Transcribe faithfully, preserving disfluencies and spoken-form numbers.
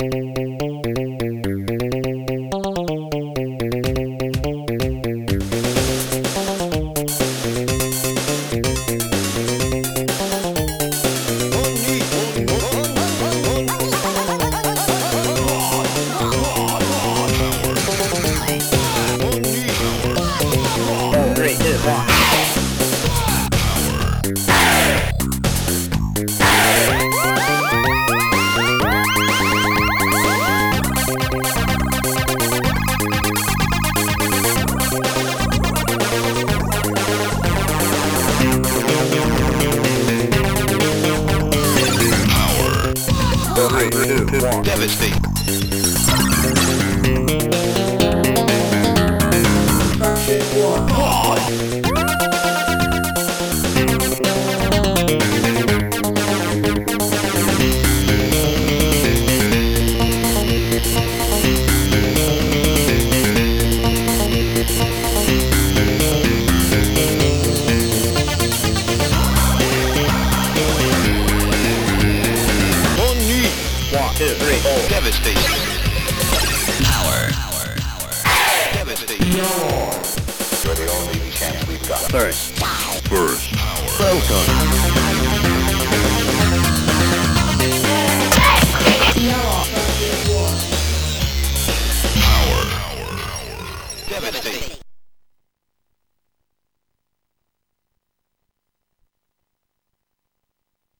Devastate. One, two, three, four. Devastate. Power. Devastate. You're the only chance we've got. First. First. Welcome.